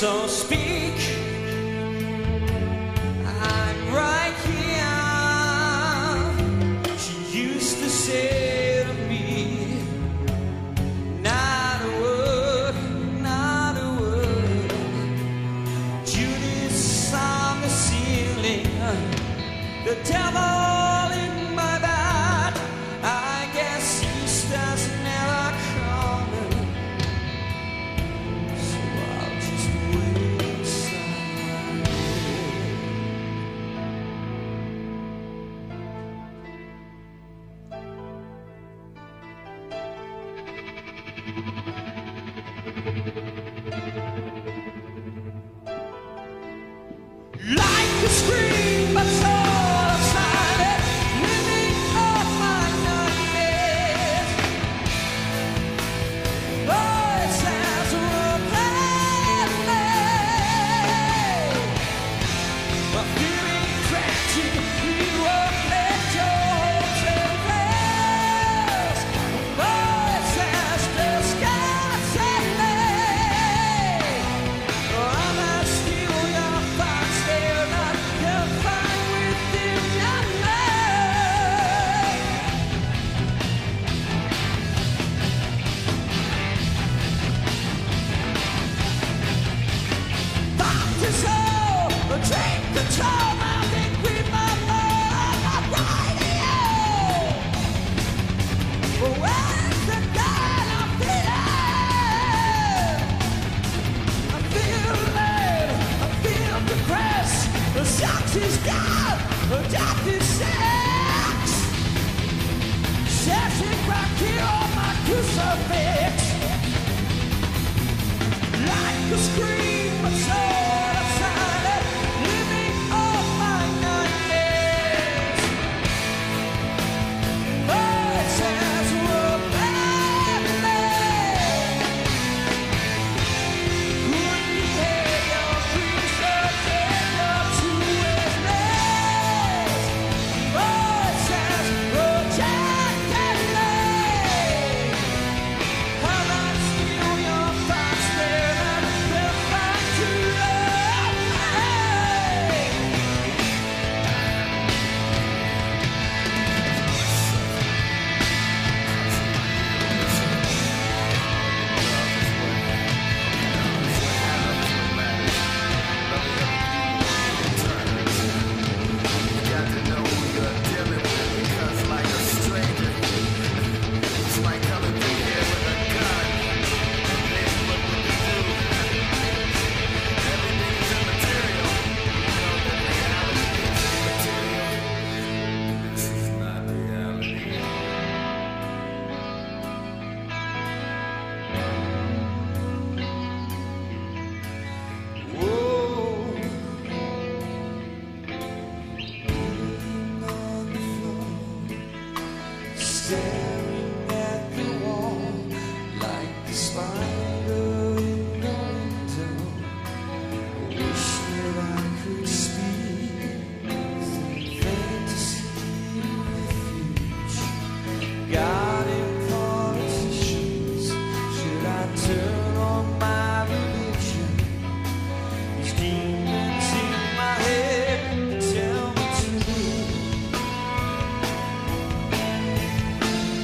So speak, I'm right here. She used to say to me, not a word, not a word. Judas on the ceiling, the devil in my bed. I guess Easter's never coming. So I'll just wait inside like a scream, but so silent, living off my nightmares. Voices were playing me. I'm feeling tragic. You were left your prayers. Voices discussing me. Am I still your thoughts? They're not confined within your mind. Thought is all, take control. I think we might know I'm radio. But where's the God I'm feeling? I feel late, I feel depressed. The sex is gone, the death is sex. Sexy back here on my crucifix. Like a scream, but so silent, living off my nightmares. Voices were bad me. Couldn't hear your dreams that came up to his legs. Voices rejected me. How much still your thoughts there that they'll find to love me. Staring at the wall like a spider in the window. Wish that I could speak fantasy refuge. Guarding politicians, should I turn on my religion? These demons in my head tell me to.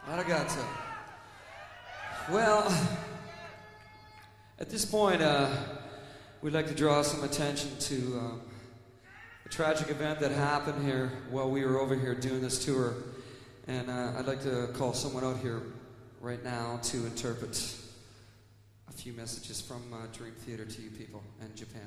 Arigato. Well, at this point, we'd like to draw some attention to a tragic event that happened here while we were over here doing this tour. And I'd like to call someone out here right now to interpret a few messages from Dream Theater to you people and Japan.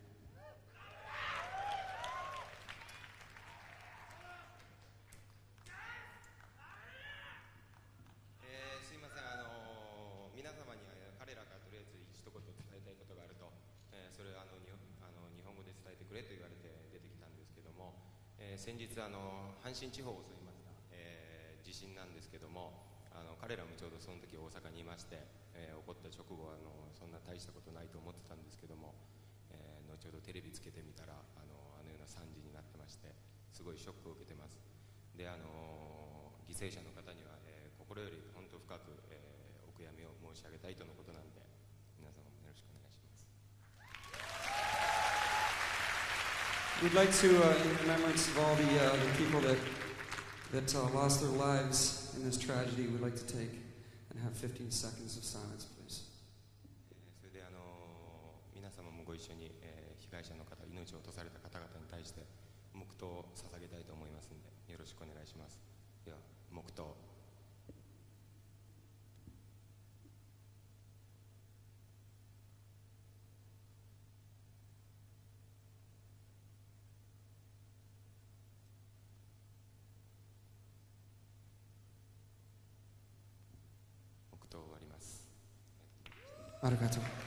先日阪神地方を襲いました、地震なんですけども、彼らもちょうどその時大阪にいまして、起こった直後そんな大したことないと思ってたんですけども、後ほどテレビつけてみたらあのような惨事になってまして、すごいショックを受けてます。で犠牲者の方には、心より本当深く、お悔やみを申し上げたいとのことなんで、皆様もよろしくお願いします。 We'd like to, in remembrance of all the people that lost their lives in this tragedy, we'd like to take and have 15 seconds of silence, please. それで皆様もご一緒に、被害者の方、命を落とされた方々に対して黙祷を捧げたいと思いますので、よろしくお願いします。では、黙祷。終わります。 ありがとう。